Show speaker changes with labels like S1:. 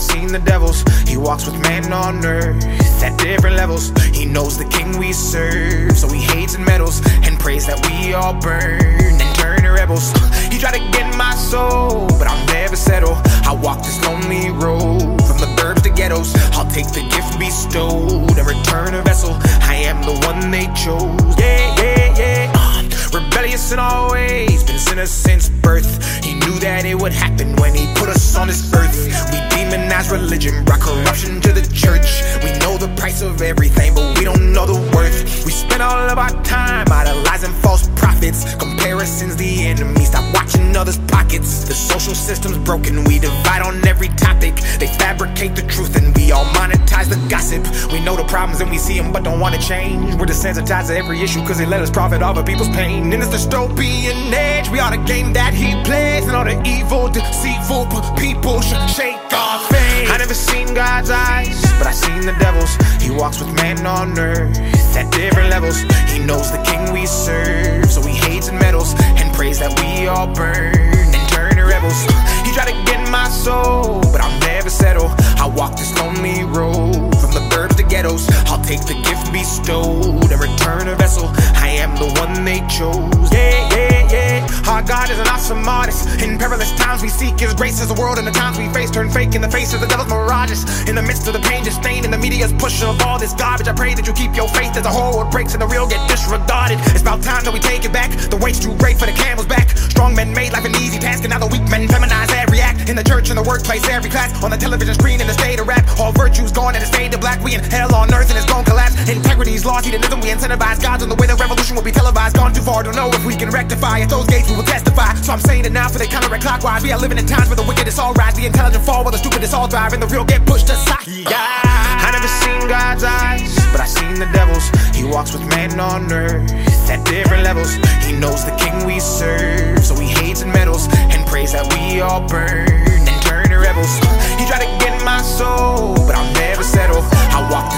S1: seen the devils. He walks with man on earth at different levels. He knows the king we serve, so he hates and meddles and prays that we all burn and turn to rebels. He tried to get my soul, but I'll never settle. I walk this lonely road from the burbs to ghettos. I'll take the gift bestowed and return a vessel. I am the one they chose. Yeah, yeah, yeah. Rebellious in all ways, been sinners since birth. He knew that it would happen when he put us on this earth. We demonize religion, brought corruption to the church. We know the price of everything, but we don't know the worth. We spend all of our time idolizing false prophets. Comparison's the enemy, stop watching others' pockets. The social system's broken, we divide on every topic. They fabricate the truth and we all monetize the gossip. We know the problems and we see them but don't want to change. We're desensitized to every issue cause they let us profit off of people's pain. In this dystopian age, we are the game that he plays, and all the evil, deceitful people should shake our faith. I never seen God's eyes, but I seen the devil's. He walks with man on earth at different levels. He knows the king we serve, so he hates and meddles and prays that we all burn and turn to rebels. He tried to get my soul, but I'll never settle. I walk this lonely road from the burbs to ghettos. I'll take the gift bestowed and return a vessel. I am the one they chose. Yeah, yeah, yeah. Our God is an awesome artist. In perilous times we seek his grace as the world and the times we face turn fake in the face of the devil's mirages. In the midst of the pain just stained in the media's push of all this garbage, I pray that you keep your faith as the whole world breaks and the real get disregarded. It's about time that we take it back. The weight's too great for the camel's back. Strong men made life an easy task, and now the weak men feminize every act. In the church, in the workplace, every class, on the television screen, in the state of rap. All virtues gone and it's fade to black. We in hell on earth and it's gon' collapse. Integrity's lost, hedonism, we incentivize gods on the way the revolution will be televised. Gone too far to know if we can rectify. At those gates we will testify. So I'm saying it now for they counter-clockwise. We are living in times where the wicked is all rise, the intelligent fall while the stupid is all thrive, and the real get pushed aside. Yeah. I never seen God's eyes, but I seen the devil's. He walks with man on earth at different levels. He knows the king we serve, so he hates and meddles and prays that we all burn and turn to rebels. He tried to get my soul, but I'll never settle. I walk